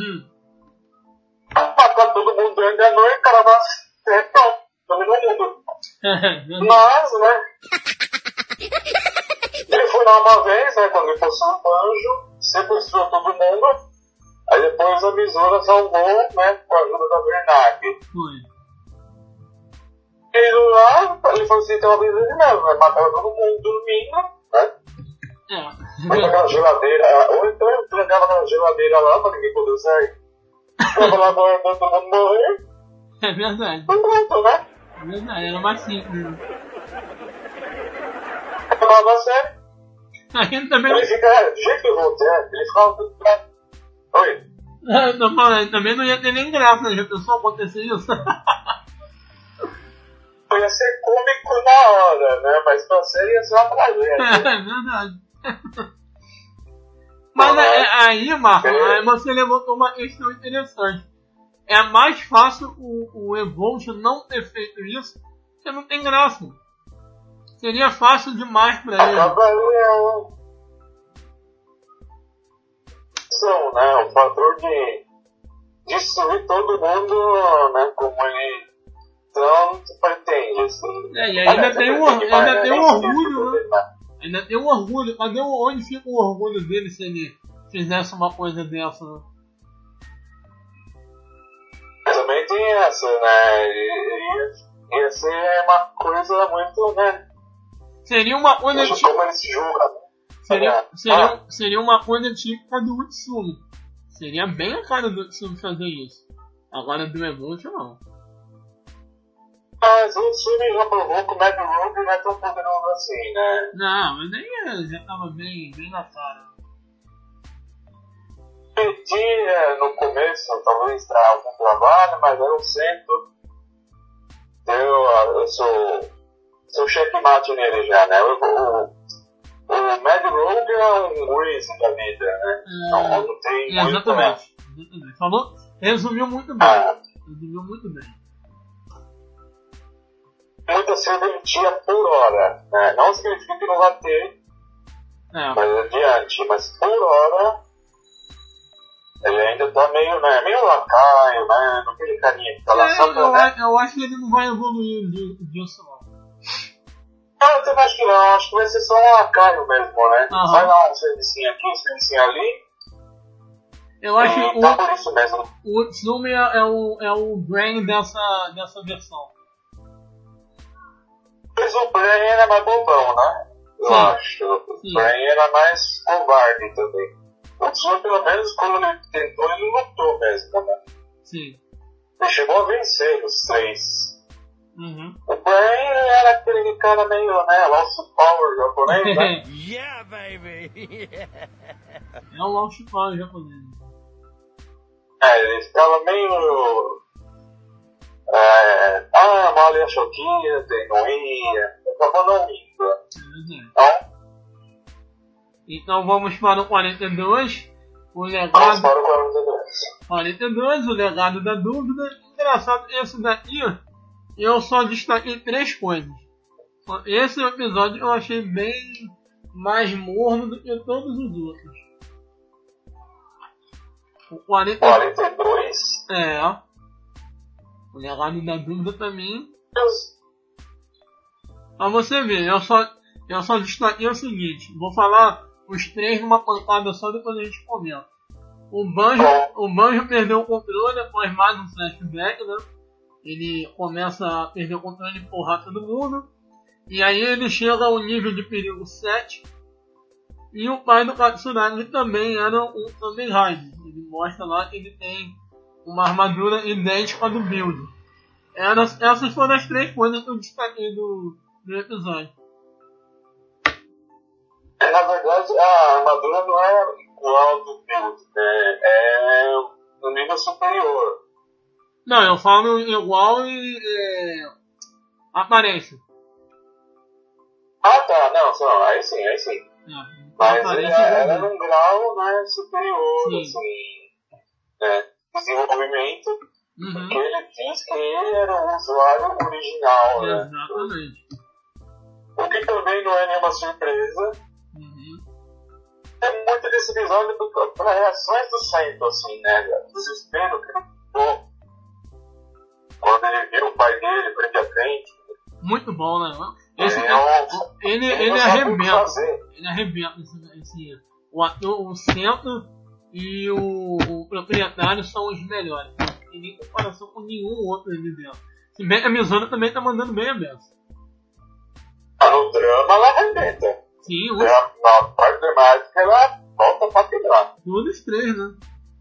Matar todo mundo durante a noite, o cara vai acertar todo mundo. Mas, né? Ele foi lá uma vez, né? Quando ele fosse um anjo, sequestrou todo mundo. Aí depois a Besoura salvou, né? Com a ajuda da Bernard. E lá, ele falou assim: tem uma brisa de mesmo, né? Matava todo mundo dormindo, né? Foi naquela geladeira, ou então ele trancava na geladeira lá pra ninguém poder sair. Tava lá aguardando todo mundo morrer. É verdade. Pronto, né? É verdade, era mais simples. Acabava a série. Ele também Ele fica, do jeito que eu voltei, ele ficava tudo bem. Oi? não, também não ia ter nem graça, né? Já pensou acontecer isso? Ia ser cômico na hora, né? Mas pra série ia ser uma tragédia. É verdade. Mas aí, Marco, aí você levantou uma questão interessante. É mais fácil o Evolt não ter feito isso, porque não tem graça. Seria fácil demais pra ele. Acabaria né? O fator de destruir todo mundo, né? Como ele tanto pretende, assim. E ainda tem um orgulho, né? Ainda tem um orgulho. Cadê onde fica o orgulho dele se ele fizesse uma coisa dessa, né? Também tem essa, né? Ia ser uma coisa muito, né? Seria uma coisa típica. Como ele se julga. Seria uma coisa típica do Utsumi. Seria bem a cara do Utsumi fazer isso. Agora do Evolt não. Mas o Utsumi já provou que o Mad Rogue não é tão poderoso assim, né? Não, mas nem já tava bem na cara. Pedia no começo, talvez para algum trabalho, mas eu sento. Eu sou checkmate nele já, né? O Mad Rogue é um Grease da vida, né? Não tem muito. Exatamente. Falou, resumiu muito bem. Muita serventia por hora, né? Não significa que não vai ter mais adiante, mas por hora Ele ainda tá meio, né, meio lacaio, né, aquele carinha que tá lá só pra, né? Eu acho que ele não vai evoluir disso não. Não, eu também acho que não, acho que vai ser só um lacaio mesmo, né? Vai lá um servicinho aqui, um servicinho ali. Eu acho que tá por isso mesmo. o Utsumi é o brain dessa versão. Mas o Brain era mais bobão, né? Eu acho. O Brain era mais covarde também. O Tsumi, pelo menos, quando ele tentou, ele lutou mesmo, né? Sim. Ele chegou a vencer os 3. Uhum. O Brain era aquele cara meio, né, Lost Power japonês, né? Yeah, baby! É o Lost Power japonês. Ele ficava meio... mal ele achou que ia, não ia, acabou não indo. Então vamos para o 42. O legado... Vamos para o 42. 42, o legado da dúvida. Engraçado, esse daqui eu só destaquei 3 coisas. Esse episódio eu achei bem mais morno do que todos os outros. O 42? O legado da dúvida também. Deus. Pra você ver, eu só destaquei o seguinte. Vou falar os 3 numa pancada só, depois a gente comenta. O Banjo perdeu o controle após mais um flashback, né? Ele começa a perder o controle e empurrar todo mundo. E aí ele chega ao nível de perigo 7. E o pai do Katsuragi também era um Kamen Rider. Ele mostra lá que ele tem uma armadura idêntica do Build. Essas foram as 3 coisas que eu destaquei do episódio. Na verdade, a armadura não é igual do Build, né? É no nível superior. Não, eu falo igual e aparência. Ah, tá, não, aí sim. Mas ele era num grau, né, superior, sim. Assim, né, desenvolvimento, porque Uhum. ele diz que ele era o usuário original, né? Exatamente. O que também não é nenhuma surpresa. É muito desse episódio para reações do Sento, assim, né? Desespero que ele ficou quando ele viu o pai dele frente a frente. Muito bom, né? Ele não sabe o que arrebenta. fazer. Ele arrebenta o ator, o Sento e o proprietário são os melhores. Não tem nem comparação com nenhum outro ali dentro. Se bem que a Mizuna também tá mandando bem a beça. No drama ela arrebenta. Sim, Na parte dramática ela volta pra quebrar. todos os 3, né?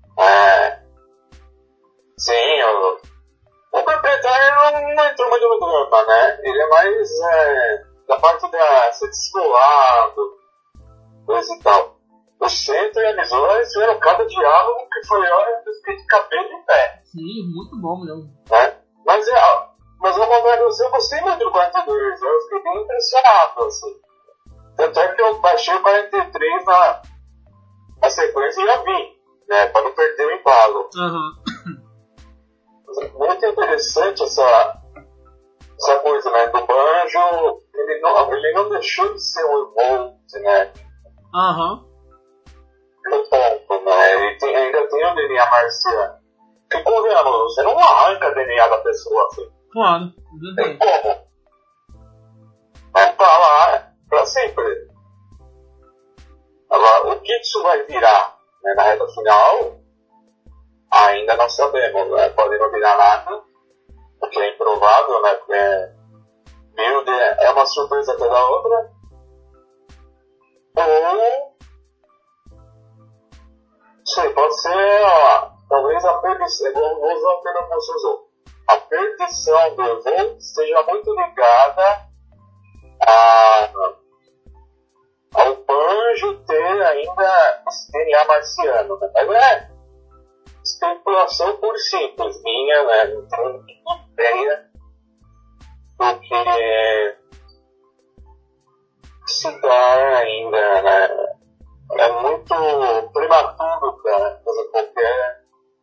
Sim, o proprietário não entrou muito no drama, né? Ele é mais da parte da ser descolado, coisa e tal. O Centro e a Mizuna, eles tiveram cada diálogo que foi hora de cabelo e pé. Sim, muito bom mesmo. Né? Mas eu gostei muito do 42, eu fiquei bem impressionado, assim. Tanto é que eu baixei o 43 na sequência e já vi, né? Pra não perder o embalo. Muito interessante essa coisa, né? Do Banjo, ele não deixou de ser um Evolt, né? No ponto, né? Ele ainda tem o DNA marciano. Porque, convenhamos, você não arranca DNA da pessoa assim. Claro, tem como. Mas tá lá pra sempre. Agora, o que isso vai virar, né, na reta final, ainda não sabemos, né? Pode não virar nada, o que é improvável, né? Porque Build é uma surpresa atrás da outra. Ou, sei, pode ser, talvez a perdição, vou usar o termo que você usou. A perdição do Evolt esteja muito ligada ao Banjo ter ainda esse DNA marciano, né? Mas é especulação por simples minha, né? Não tenho ideia do que se dá ainda, né? É muito prematuro para fazer qualquer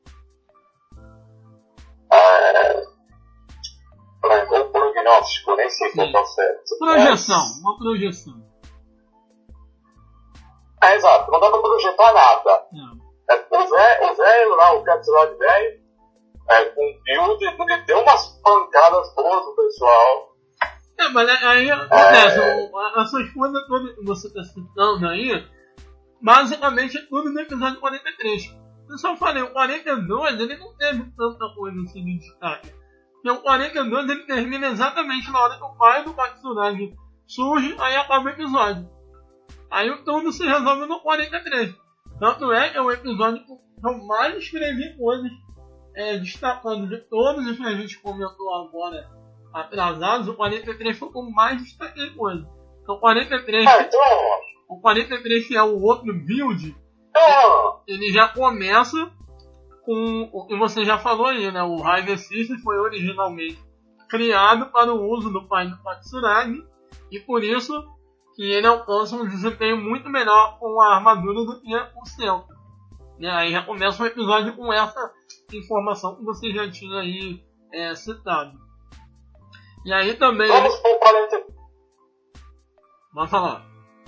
ou prognóstico, nem sei qual tá certo. Uma projeção. Exato, não dá pra projetar nada. o velho lá, o Capsulado velho, com o build, ele deu umas pancadas boas no pessoal. Mas aí acontece, essas coisas todas que você está citando aí, basicamente é tudo no episódio 43. Eu só falei, o 42 ele não teve tanta coisa assim de destaque. Porque o 42 ele termina exatamente na hora que o pai do Katsuragi surge, aí acaba o episódio. Aí tudo se resolve no 43. Tanto é que é o episódio que eu mais escrevi coisas destacando de todos os que a gente comentou agora atrasados. O 43 foi o que mais destaquei coisas. Então o 43, o 43 que é o outro build, ele já começa com o que você já falou aí, né? O Rider System foi originalmente criado para o uso do pai do Katsuragi e por isso que ele alcança um desempenho muito melhor com a armadura do que o Celta. E aí já começa o episódio com essa informação que você já tinha aí citado. E aí também... Vamos pro 40... Pode falar.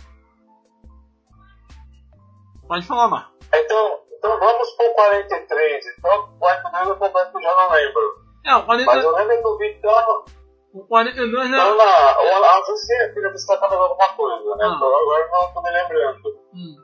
Pode falar, Marco. Então vamos pro 43. Então o 42 eu confesso que já não lembro. O 42... Mas eu lembro que eu vi então... O 42 já... Então a você queria destacar mais alguma coisa, né? Então, agora eu não tô me lembrando.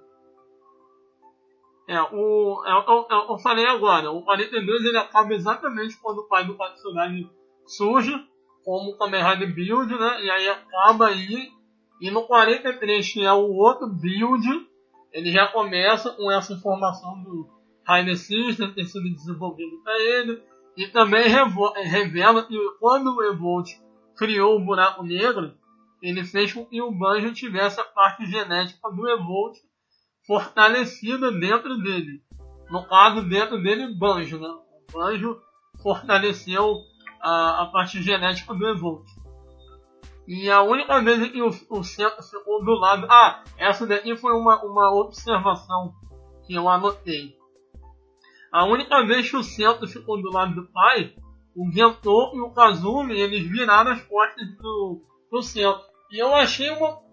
Eu falei agora, o 42 ele acaba exatamente quando o pai do Katsuragi surge, como Kamen Rider Build, né? E aí acaba aí, e no 43, que é o outro build, ele já começa com essa informação do Rider System ter sido desenvolvido para ele, e também revela que quando o Evolt criou o buraco negro, ele fez com que o Banjo tivesse a parte genética do Evolt fortalecida dentro dele. No caso, dentro dele, Banjo, né? O Banjo fortaleceu a parte genética do Evolt. E a única vez que o centro ficou do lado... essa daqui foi uma observação que eu anotei. A única vez que o centro ficou do lado do pai, o Gento e o Kazumi, eles viraram as costas pro centro. E eu achei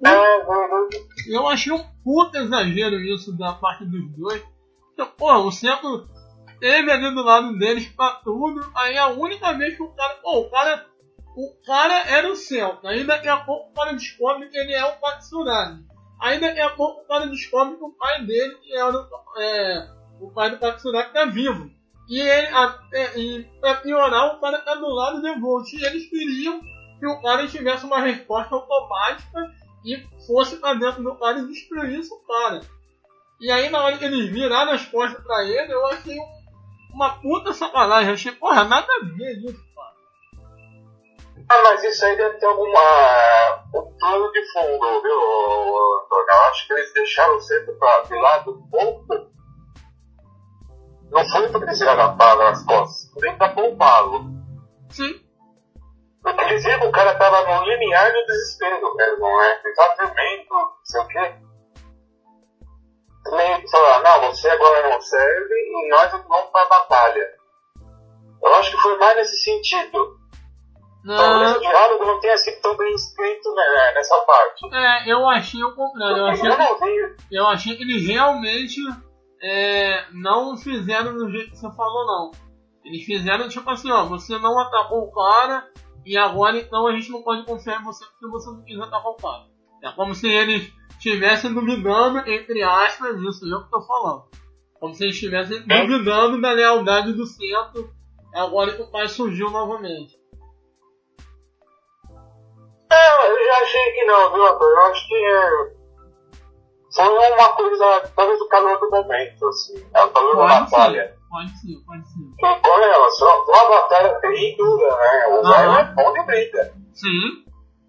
um puta exagero isso da parte dos dois. Porque, o centro teve ali do lado deles pra tudo. Aí a única vez que o cara era o centro. Aí daqui a pouco o cara descobre que ele é o Katsuragi. Aí daqui a pouco o cara descobre que o pai dele, que era o pai do Katsuragi, tá vivo. E pra piorar, o cara tá do lado do Evolt. E eles queriam que o cara tivesse uma resposta automática e fosse pra dentro do cara e destruísse o cara. E aí na hora que eles viraram as costas pra ele, eu achei uma puta sacanagem. Eu achei, nada a ver isso, cara. Mas isso aí deve ter um plano de fundo, viu, Antônio? Eu acho que eles deixaram o centro de lado um pouco. Não foi porque eles tiraram as costas, nem pra poupá-lo. Sim. Porque dizia que o cara tava no limiar do desespero mesmo, né? Ele tava tremendo, não sei o quê. Também falaram, não, você agora não serve e nós vamos pra batalha. Eu acho que foi mais nesse sentido. Talvez o diálogo não tenha sido tão bem escrito, né, nessa parte. Eu achei o contrário. Eu achei que eles realmente não fizeram do jeito que você falou, não. Eles fizeram tipo assim, você não atacou o cara e agora então a gente não pode confiar em você porque você não quis atacar o cara. É como se eles estivessem duvidando, entre aspas, isso eu que tô falando. Como se eles estivessem duvidando da lealdade do centro agora que o pai surgiu novamente. Eu já achei que não, viu, Antônio? Eu acho que foi uma coisa, talvez o calor do momento, assim. É o calor da batalha. Pode ser. Com relação a uma batalha bem dura, né? O velho é bom de briga. Sim.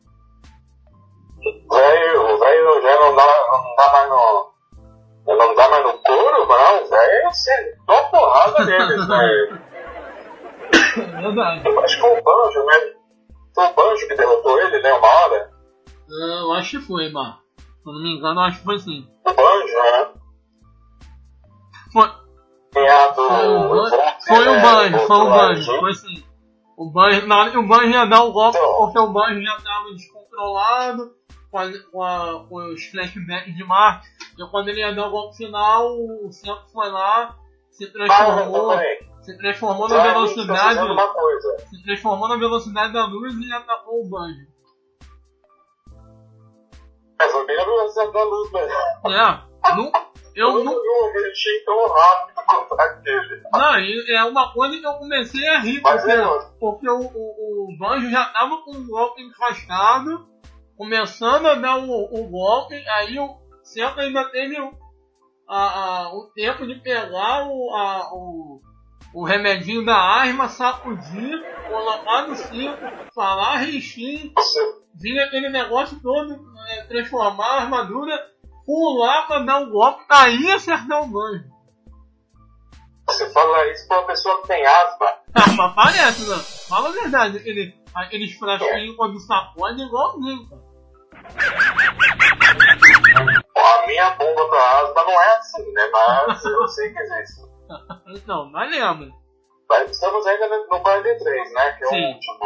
O velho já não dá mais no couro, não. O velho sentou a porrada neles, né? Verdade. Eu acho que foi o Banjo, né? Foi o Banjo que derrotou ele, né? Uma hora. Eu acho que foi, mano. Se eu não me engano, eu acho que foi sim. O Banjo, né? Foi o Banjo, foi sim. O Banjo, na hora que o Banjo ia dar o golpe, porque o Banjo já estava descontrolado com os flashbacks de Mark, e quando ele ia dar o golpe final, o centro foi lá se transformou na velocidade. Se transformou na velocidade da luz e atacou o Banjo. Foi bem na velocidade da luz, velho. Eu não. Ele tinha tão rápido quanto aquele. Não, é uma coisa que eu comecei a rir, porque o Banjo já tava com o golpe encaixado, começando a dar o golpe, aí o Sento ainda teve o tempo de pegar o remedinho da arma, sacudir, colocar no cinto, falar rixinho, vinha aquele negócio todo, transformar a armadura, pular pra dar um golpe, aí acertar o Banjo. Você fala isso pra uma pessoa que tem asma. Mas parece, não. Fala a verdade, aqueles frasquinhos quando sacode igualzinho, cara. A minha bomba pra asma não é assim, né? Mas eu sei que existe. Então, mas lembra. Mas estamos ainda no BD3, né? Que é o último.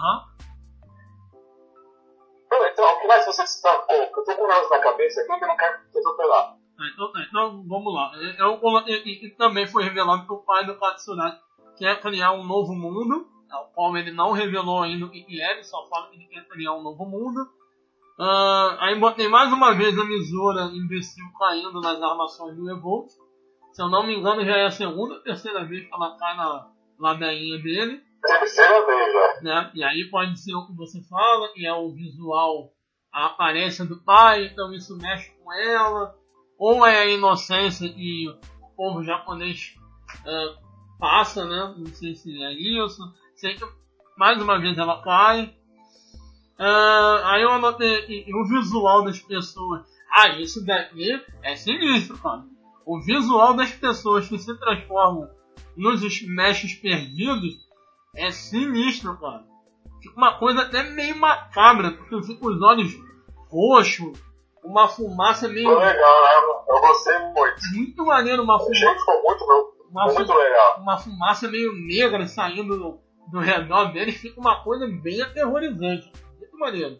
Então, o que mais você destacou? Eu tô com o negócio na cabeça aqui que eu não quero te atropelar. Então, vamos lá. E também foi revelado que o pai do Katsuragi quer criar um novo mundo, ao qual ele não revelou ainda o que é, ele só fala que ele quer criar um novo mundo. Aí botei mais uma vez a Mizora imbecil caindo nas armações do Evolt. Se eu não me engano, já é a segunda ou terceira vez que ela cai na ladainha dele. Terceira vez, né? E aí pode ser o que você fala, que é o visual, a aparência do pai, então isso mexe com ela. Ou é a inocência que o povo japonês passa, né? Não sei se é isso. Sei que mais uma vez ela cai. Aí eu anotei o visual das pessoas. Isso daqui é sinistro, cara. O visual das pessoas que se transformam nos Smashs perdidos é sinistro, cara. Fica uma coisa até meio macabra, porque fica os olhos roxos, uma fumaça meio... Ficou legal, né? Eu gostei muito. Muito maneiro, uma fumaça... Ficou muito legal. Uma fumaça meio negra saindo do redor dele, fica uma coisa bem aterrorizante. Muito maneiro.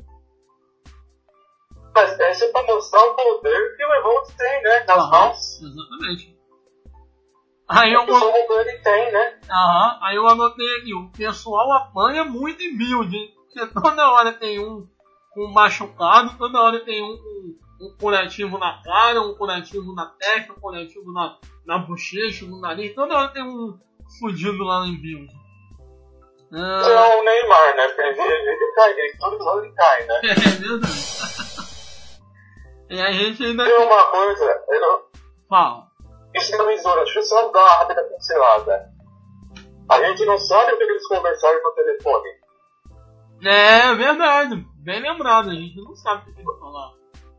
Mas isso é pra mostrar o poder que o Evolt tem, né? Nas mãos. Exatamente. Aí eu ele tem, né? Aí eu anotei aqui, o pessoal apanha muito em build, hein? Porque toda hora tem um machucado, toda hora tem um curativo na cara, um curativo na testa, um curativo na bochecha, no nariz, toda hora tem um fudido lá em build. Isso é o Neymar, né? Porque ele cai, todos os anos ele cai, né? É verdade. E a gente ainda... Tem uma coisa, Fala. Isso é Mizora, deixa eu só dar uma rápida pincelada. A gente não sabe o que eles conversaram no telefone. É verdade, bem lembrado, a gente não sabe o que eles falaram.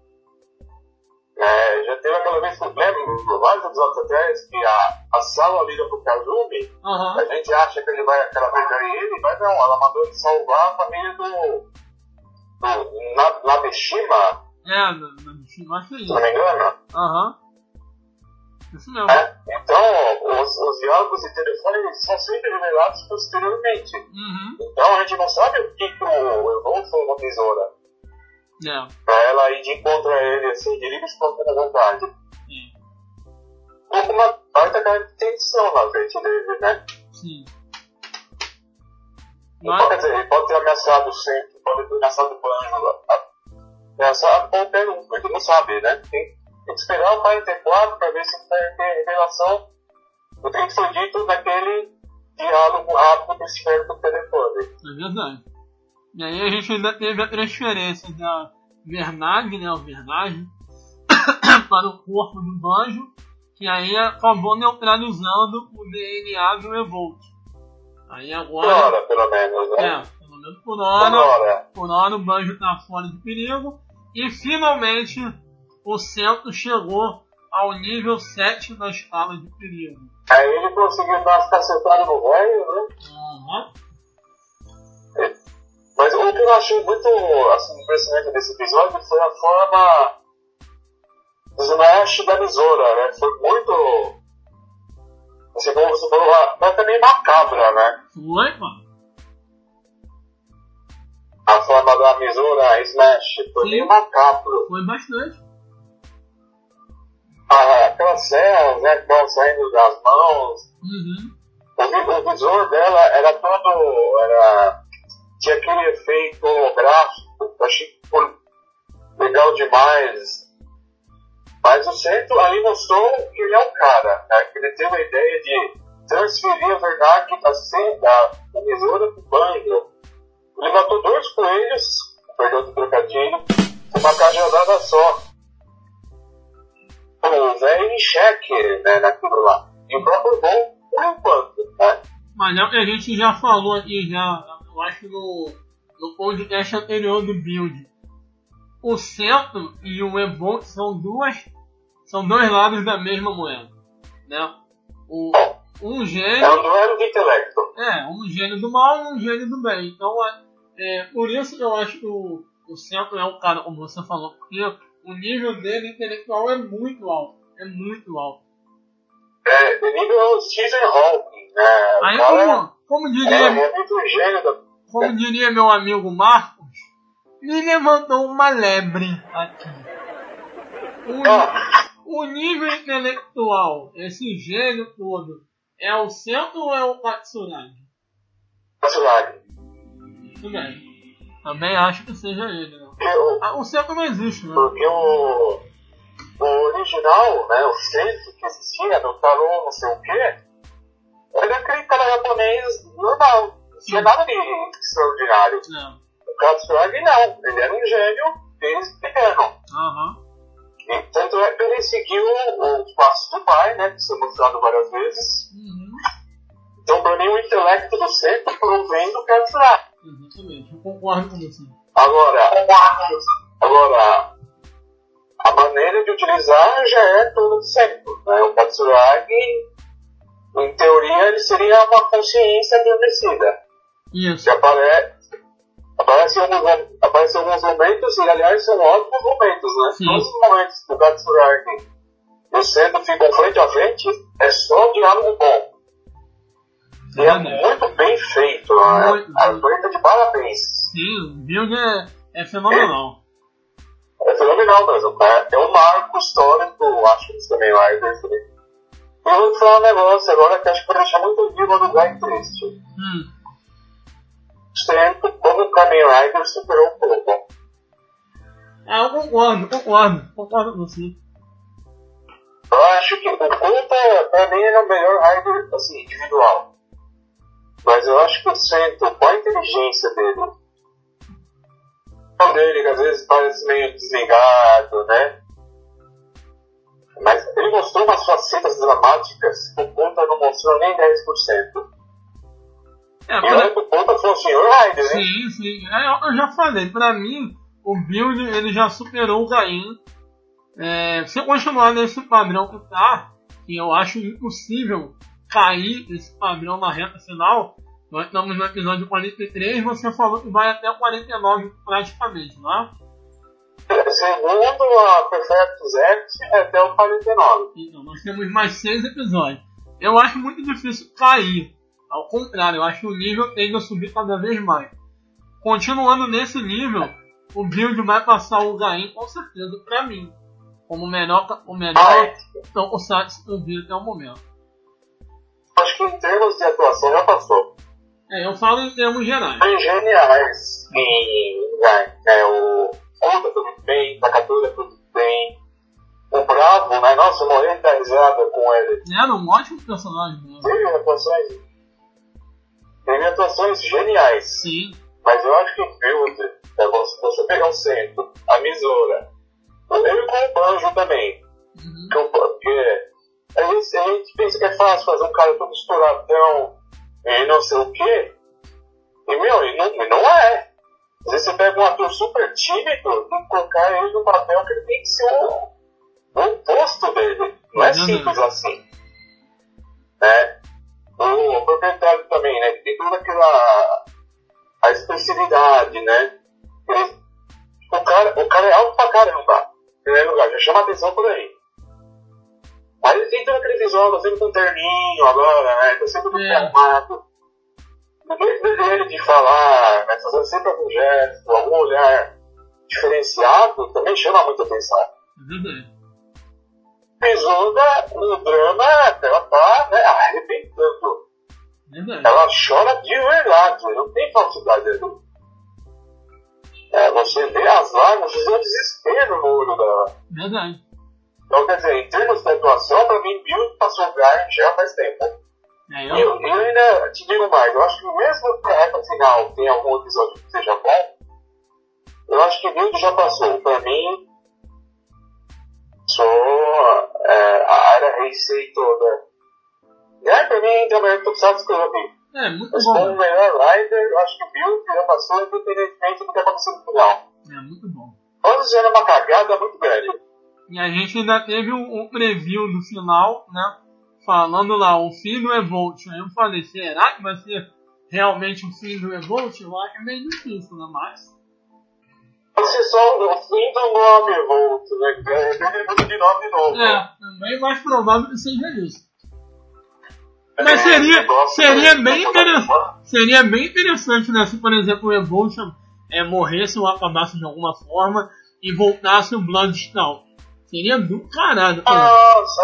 Já teve aquela vez que eu lembro, vários episódios atrás, que a Sawa liga pro Kazumi, a gente acha que ela vai pegar ele, mas não, ela mandou ele salvar a família do Nabeshima. Nabeshima, acho que é isso. Se não me engano. Isso mesmo. Então, os diálogos de telefone são sempre revelados posteriormente. Então a gente não sabe o que o Evolt foi uma tesoura. Pra ela ir de encontro a ele, assim, de livre espontânea vontade. Com uma baita cara de tensão na frente dele, né? Sim. Então, quer dizer, ele pode ter ameaçado o centro, pode ter ameaçado o Banjo, ameaçado qualquer um, a gente não sabe, né? Tem que esperar o Pai-T4 pra ver se vai ter revelação do que foi dito naquele diálogo rápido que se perde do telefone. É verdade. E aí a gente ainda teve a transferência da Vernage, né, o Vernage, para o corpo do Banjo, que aí acabou neutralizando o DNA do Evolt. Aí agora... Por hora, pelo menos, né? Pelo menos por hora. Por hora o Banjo está fora de perigo. E finalmente o Sento chegou ao nível 7 da escala de perigo. Aí ele conseguiu dar as cacetadas no velho, né? Mas o que eu achei muito impressionante desse episódio foi a forma do Smash da Mizora, né? Foi muito... Você falou, mas também macabra, né? Foi, mano. A forma da Mizora Smash foi bem macabro. Foi bastante. aquelas serras, né, que estavam saindo das mãos. O visor dela era todo. Tinha aquele efeito holográfico, eu achei que foi legal demais. Mas o centro ali mostrou que ele é o cara, né, que ele teve a ideia de transferir a verdade da emisora do banho. Ele matou 2 coelhos, perdão do trocadilho, com uma cajadada só. O velho em xeque, né, naquilo lá. E o próprio bom, por enquanto, né? Mas é o que a gente já falou aqui, eu acho no podcast anterior do Build. O centro e o Evolt são dois lados da mesma moeda, né? Um gênio... É um duelo de intelecto. Um gênio do mal e um gênio do bem. Então, por isso que eu acho que o centro é o cara, como você falou, porque o nível dele intelectual é muito alto. É muito alto. O nível Stephen Hawking, né? Aí, como diria meu amigo Marcos, me levantou uma lebre aqui. O nível intelectual, esse gênio todo, é o centro ou é o Katsuragi? Katsuragi. Muito bem. Também acho que seja ele, né? O centro não existe, né? Porque o original, né, o centro que existia no tarô, não sei o quê, era aquele cara japonês normal. Não tinha nada de extraordinário. O Katsuragi não, ele era um gênio desde pequeno. E tanto é que ele seguiu os passos do pai, né, que foi mostrado várias vezes. Então, para mim, o intelecto do centro provém do Katsuragi. Exatamente, eu concordo com você. Agora, a maneira de utilizar já é todo do centro, né? O Katsuragi, em teoria, ele seria uma consciência adormecida. Isso. Que aparece em alguns momentos, e aliás são ótimos momentos, né? Sim. Todos os momentos do Katsuragi e o centro ficam frente a frente, é só diálogo bom. E é muito bem feito, né? A Arthur de parabéns. Sim, o build é fenomenal. É fenomenal mesmo, né? É um marco histórico, acho, dos Kamen Riders. E eu vou falar um negócio agora que acho que vai deixar muito vivo no lugar triste. Sempre como o Kamen Rider superou o Pokémon. Eu concordo com você. Eu acho que o Kulpa, pra mim, é o melhor Rider, assim, individual. Mas eu acho que o Sento, com a inteligência dele, que às vezes parece meio desligado, né? Mas ele mostrou umas facetas dramáticas que o Kulpa não mostrou nem 10%. E o Kulpa foi o senhor Rider, né? Sim. Eu já falei, pra mim, o build ele já superou o Gain. Se eu continuar nesse padrão que tá, que eu acho impossível cair esse padrão na reta final, nós estamos no episódio 43, você falou que vai até o 49 praticamente, não é? Segundo a Perfectus X, é até o 49. Então, nós temos mais 6 episódios. Eu acho muito difícil cair. Ao contrário, eu acho que o nível tende a subir cada vez mais. Continuando nesse nível, o build vai passar o Gain com certeza pra mim. Como o melhor o Satsu do vídeo até o momento. Acho que em termos de atuação já passou. Eu falo em termos gerais. Tem geniais em Gain. O Oda foi muito bem, Takadura foi muito bem. O Bravo, né? Nossa, eu morri de dar risada com ele. Era um ótimo personagem mesmo. Teve atuações geniais. Sim. Mas eu acho que o build, você pegar o centro, a Misora, ele com o Banjo também. Porque a gente pensa que é fácil fazer um cara todo estouradão e não sei o quê. E e não é. Às vezes você pega um ator super tímido, tem que colocar ele no papel que ele tem que ser o oposto dele. Não é simples assim. Né? O proprietário também, né? Tem toda a expressividade, né? O cara é alto pra caramba. Em primeiro lugar, já chama atenção por aí. Mas ele tem todo aquele visual, tá sempre com um terninho agora, né? Tá sempre muito arrumado. O jeito dele de falar, né? Fazendo sempre algum gesto, algum olhar diferenciado, também chama muita atenção. Isolda, no drama, ela tá, né, arrebentando. Verdade. Ela chora de verdade, não tem falsidade ali. Você vê as lágrimas, você vê o desespero no olho dela. Verdade. Então, quer dizer, em termos de atuação, pra mim, Bill passou o Guy já faz tempo. Eu ainda te digo mais, eu acho que mesmo que a reta final tenha algum episódio que seja bom, eu acho que Bill já passou. Pra mim, só a área Heisei toda. Pra mim, também eu tô precisando escrever. Muito Mas bom. como o melhor Rider, eu acho que Bill já passou independentemente do que aconteceu no final. Muito bom. Quando já era uma cagada muito grande. E a gente ainda teve um preview do final, né? Falando lá, o fim do Evolt. Aí eu falei, será que vai ser realmente o fim do Evolt? Eu acho meio difícil, né? Mas... Vai ser só o fim do nome Evolt, né? Ele muda de nome de novo. Também mais provável que seja isso. Mas seria bem interessante, né? Se, por exemplo, o Evolution morresse ou acabasse de alguma forma e voltasse o Bloodstone. Seria do caralho. Nossa,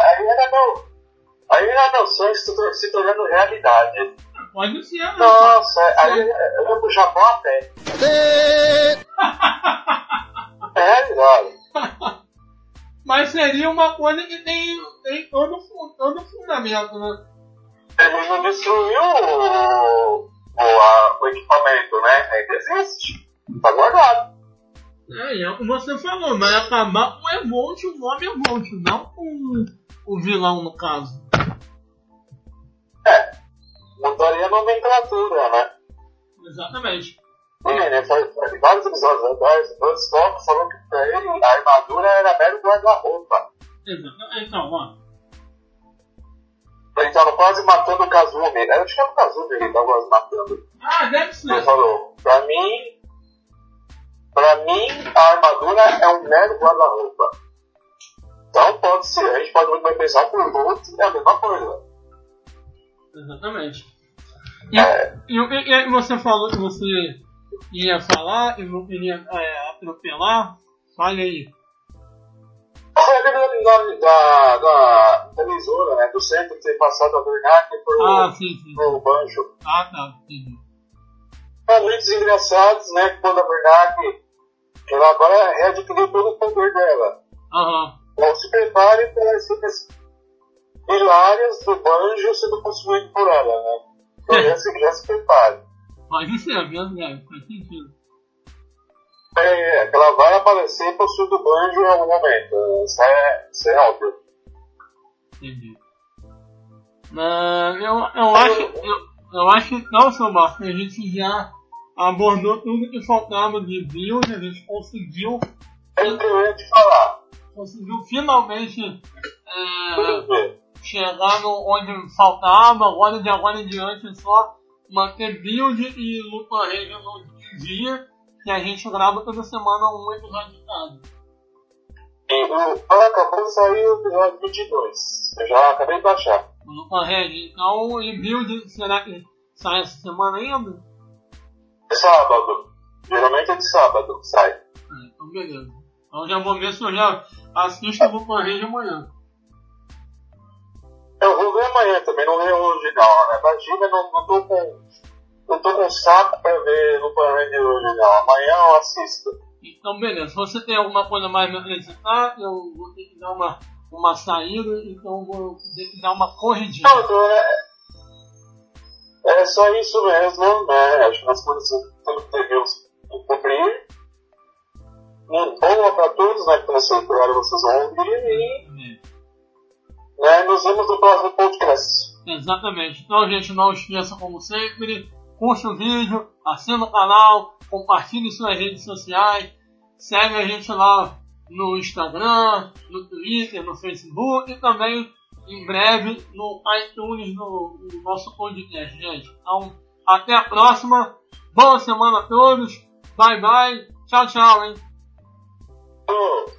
aí era meu sonho se tornando realidade. Pode ser, né? Nossa, aí eu vou pro Japão a pé. É realidade. Mas seria uma coisa que tem todo fundamento, né? Ele não destruiu o equipamento, né? Ainda existe. Tá guardado. É o que você falou, vai acabar com o Evolt, o nome Evolt, não com o vilão, no caso. Mudaria a nomenclatura, né? Exatamente. Né? Foi vários episódios atrás, o Bloodstock falou que pra ele a armadura era mero guarda-roupa. Exatamente. Então, ó. Ele tava quase matando o Kazumi. Eu acho que era o Kazumi que ele tava quase matando. Deve ser. Ele falou, pra mim, a armadura é um mero guarda-roupa. Então pode ser, a gente pode muito bem pensar que o Bolt é a mesma coisa. Exatamente. E você falou que você ia falar e não queria atropelar. Fale aí. Foi ali da televisora, né? Do centro que tem passado a Bernard pro Banjo. Tá, entendi. Momentos engraçados, né? Quando a Bernard, ela agora readquiriu todo o poder dela. Então se prepare para essas hilárias do Banjo sendo consumido por ela, né? Então já se prepare. Pode ser mesmo, faz sentido. Que ela vai aparecer possuindo o Banjo em algum momento. Isso é óbvio. Entendi. Eu acho que não, seu Marcos, a gente já abordou tudo que faltava de build, a gente conseguiu. Eu ia te falar. Conseguiu finalmente chegar onde faltava, agora de agora em diante é só manter build e luta regra no dia. E a gente grava toda semana um episódio de cada. Acabou de sair o episódio 22. Eu já acabei de baixar. Então, e build, será que sai essa semana ainda? É sábado. Geralmente é de sábado, sai. Então beleza. Então já vou ver se eu já assisto o Lupa Rede amanhã. Eu vou ver amanhã também, não ver hoje não, né? Imagina, não tô com saco pra ver no Panrange hoje não. Amanhã eu assisto. Então beleza, se você tem alguma coisa mais a acrescentar, eu vou ter que dar uma saída, então vou ter que dar uma corridinha. Não, é só isso mesmo, né? Acho que nós devemos cumprir. Boa pra todos, né? Que nesse horário vocês vão ouvir e né, nos vemos no próximo podcast. Exatamente. Então, gente, não esqueça, como sempre, curte o vídeo, assina o canal, compartilhe suas redes sociais, segue a gente lá no Instagram, no Twitter, no Facebook e também em breve no iTunes, no nosso podcast, gente. Então, até a próxima, boa semana a todos, bye bye, tchau, tchau, hein.